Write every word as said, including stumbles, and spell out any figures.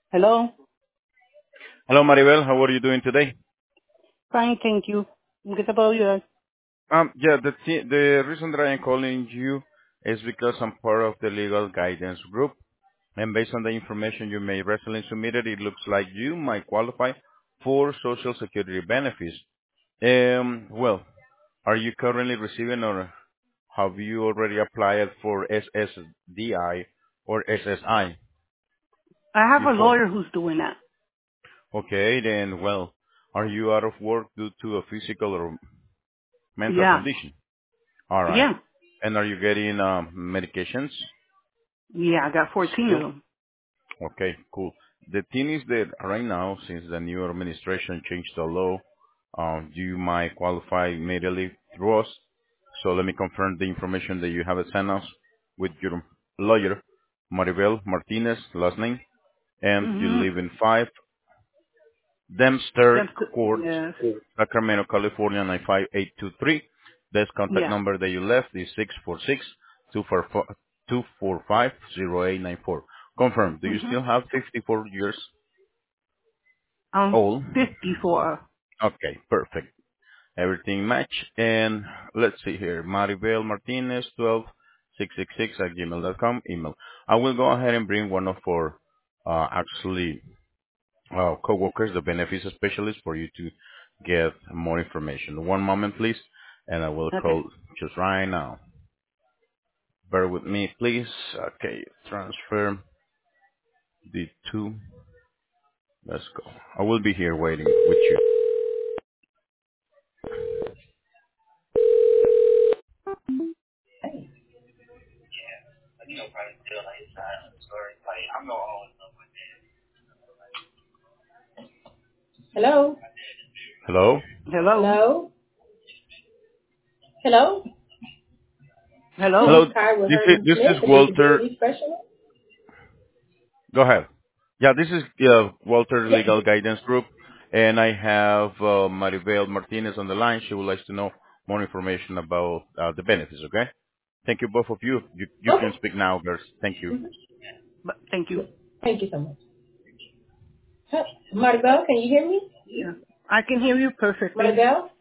Hello? Hello, Maribel. How are you doing today? Fine, thank you. ¿En qué te puedo ayudar? Um, yeah, the thi- the reason that I am calling you is because I'm part of the legal guidance group, and based on the information you may recently submitted, it looks like you might qualify for Social Security benefits. Um, well, are you currently receiving or have you already applied for S S D I or S S I I have a before? lawyer who's doing that. Okay, then, well, are you out of work due to a physical or mental Yeah. condition? All right. Yeah. And are you getting um, medications Yeah, I got fourteen of still? them. Okay, cool. The thing is that right now, since the new administration changed the law, um, you might qualify immediately through us. So let me confirm the information that you have sent us with your lawyer, Maribel Martinez, last name, and you Mm-hmm. live in five Dempster That's the, Court, yes. Sacramento, California, nine five eight two three. This contact Yeah. number that you left is six four six, two four five, zero eight nine four. Confirm, do you Mm-hmm. still have fifty-four years I'm old? fifty-four. Okay, perfect. Everything match. And let's see here, Maribel Martinez, twelve six six six at gmail dot com, email. I will go ahead and bring one of our, uh, actually, uh, coworkers, the benefits specialist, for you to get more information. One moment, please, and I will Okay. call just right now. Bear with me, please. Okay, transfer the two. Let's go. I will be here waiting with you. Hello? Hello? Hello? Hello? Hello? This Hello? is Hello, Kai with this is, Herman this is Smith, the Walter. disability specialist. Go ahead. Yeah, this is uh, Walter Yes. Legal Guidance Group, and I have uh, Maribel Martinez on the line. She would like to know more information about uh, the benefits, okay? Thank you, both of you. You, you can Okay. speak now, girls. Thank you. hmm But thank you. Thank you so much. Huh. Maribel, can you hear me? Yeah. I can hear you perfectly. Maribel?